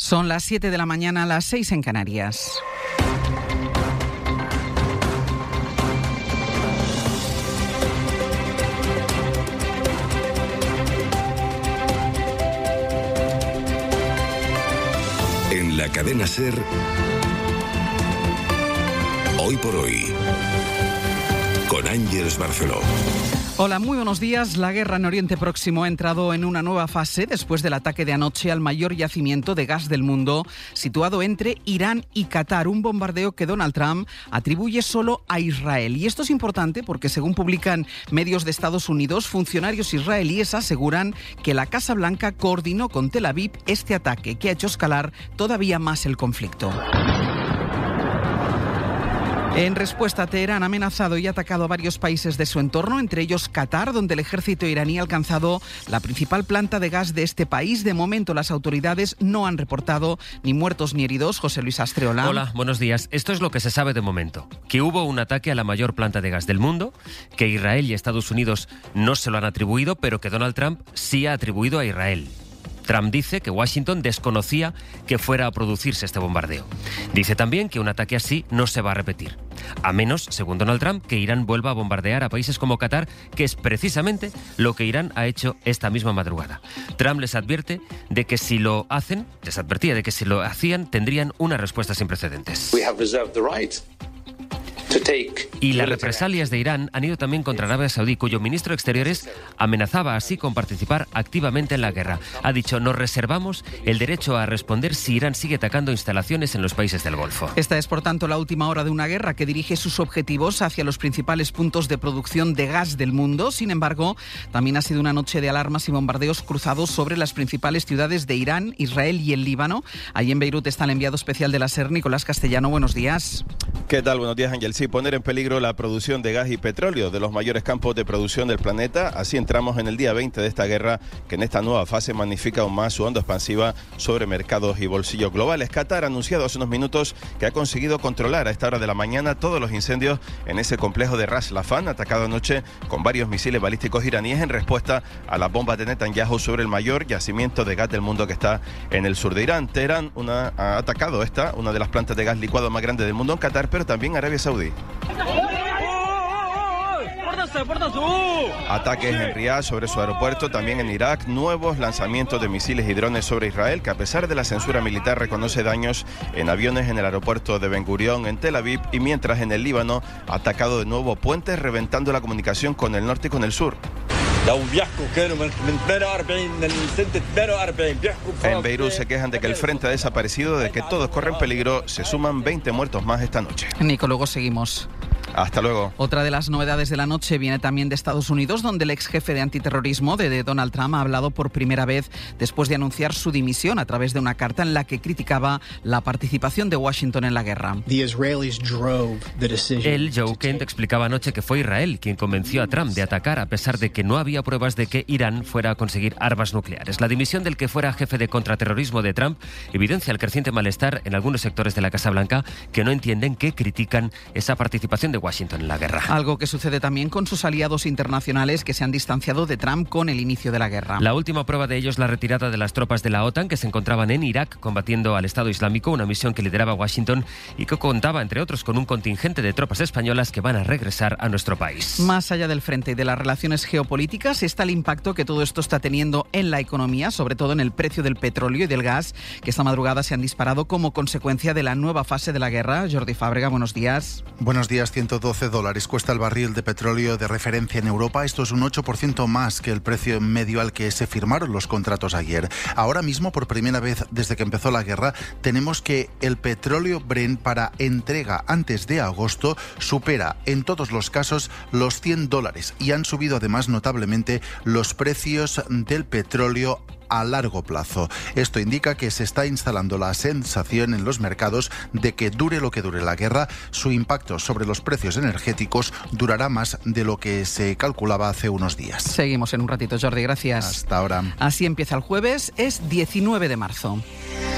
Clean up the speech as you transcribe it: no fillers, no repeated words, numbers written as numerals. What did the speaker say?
Son las 7 de la mañana, las 6 en Canarias. En la cadena SER, Hoy por Hoy, con Ángeles Barceló. Hola, muy buenos días. La guerra en Oriente Próximo ha entrado en una nueva fase después del ataque de anoche al mayor yacimiento de gas del mundo, situado entre Irán y Qatar, un bombardeo que Donald Trump atribuye solo a Israel. Y esto es importante porque, según publican medios de Estados Unidos, funcionarios israelíes aseguran que la Casa Blanca coordinó con Tel Aviv este ataque, que ha hecho escalar todavía más el conflicto. En respuesta, Teherán ha amenazado y atacado a varios países de su entorno, entre ellos Qatar, donde el ejército iraní ha alcanzado la principal planta de gas de este país. De momento, las autoridades no han reportado ni muertos ni heridos. José Luis Astreola. Hola, buenos días. Esto es lo que se sabe de momento. Que hubo un ataque a la mayor planta de gas del mundo, que Israel y Estados Unidos no se lo han atribuido, pero que Donald Trump sí ha atribuido a Israel. Trump dice que Washington desconocía que fuera a producirse este bombardeo. Dice también que un ataque así no se va a repetir. A menos, según Donald Trump, que Irán vuelva a bombardear a países como Qatar, que es precisamente lo que Irán ha hecho esta misma madrugada. Trump les advierte de que si lo hacen, les advertía de que si lo hacían, tendrían una respuesta sin precedentes. Y las represalias de Irán han ido también contra Arabia Saudí, cuyo ministro de Exteriores amenazaba así con participar activamente en la guerra. Ha dicho: nos reservamos el derecho a responder si Irán sigue atacando instalaciones en los países del Golfo. Esta es, por tanto, la última hora de una guerra que dirige sus objetivos hacia los principales puntos de producción de gas del mundo. Sin embargo, también ha sido una noche de alarmas y bombardeos cruzados sobre las principales ciudades de Irán, Israel y el Líbano. Allí en Beirut está el enviado especial de la SER, Nicolás Castellano. Buenos días. ¿Qué tal? Buenos días, Ángel. Sí, poner en peligro la producción de gas y petróleo de los mayores campos de producción del planeta. Así entramos en el día 20 de esta guerra, que en esta nueva fase magnifica aún más su onda expansiva sobre mercados y bolsillos globales. Qatar ha anunciado hace unos minutos que ha conseguido controlar a esta hora de la mañana todos los incendios en ese complejo de Ras Laffan, atacado anoche con varios misiles balísticos iraníes en respuesta a las bombas de Netanyahu sobre el mayor yacimiento de gas del mundo que está en el sur de Irán. Teherán ha atacado una de las plantas de gas licuado más grandes del mundo en Qatar, pero también Arabia Saudí. Ataques en Riad sobre su aeropuerto, también en Irak, nuevos lanzamientos de misiles y drones sobre Israel, que a pesar de la censura militar reconoce daños en aviones en el aeropuerto de Ben Gurión en Tel Aviv, y mientras en el Líbano ha atacado de nuevo puentes, reventando la comunicación con el norte y con el sur. En Beirut se quejan de que el frente ha desaparecido, de que todos corren peligro. Se suman 20 muertos más esta noche. Nico, luego seguimos. Hasta luego. Otra de las novedades de la noche viene también de Estados Unidos, donde el ex jefe de antiterrorismo de Donald Trump ha hablado por primera vez después de anunciar su dimisión a través de una carta en la que criticaba la participación de Washington en la guerra. Joe Kent, explicaba anoche que fue Israel quien convenció a Trump de atacar a pesar de que no había pruebas de que Irán fuera a conseguir armas nucleares. La dimisión del que fuera jefe de contraterrorismo de Trump evidencia el creciente malestar en algunos sectores de la Casa Blanca que no entienden que critican esa participación de Washington en la guerra. Algo que sucede también con sus aliados internacionales que se han distanciado de Trump con el inicio de la guerra. La última prueba de ello es la retirada de las tropas de la OTAN que se encontraban en Irak combatiendo al Estado Islámico, una misión que lideraba Washington y que contaba, entre otros, con un contingente de tropas españolas que van a regresar a nuestro país. Más allá del frente y de las relaciones geopolíticas está el impacto que todo esto está teniendo en la economía, sobre todo en el precio del petróleo y del gas, que esta madrugada se han disparado como consecuencia de la nueva fase de la guerra. Jordi Fábrega, buenos días. Buenos días. $112 cuesta el barril de petróleo de referencia en Europa. Esto es un 8% más que el precio medio al que se firmaron los contratos ayer. Ahora mismo, por primera vez desde que empezó la guerra, tenemos que el petróleo Brent para entrega antes de agosto supera en todos los casos los $100 y han subido además notablemente los precios del petróleo a largo plazo. Esto indica que se está instalando la sensación en los mercados de que dure lo que dure la guerra, su impacto sobre los precios energéticos durará más de lo que se calculaba hace unos días. Seguimos en un ratito, Jordi, gracias. Hasta ahora. Así empieza el jueves, es 19 de marzo.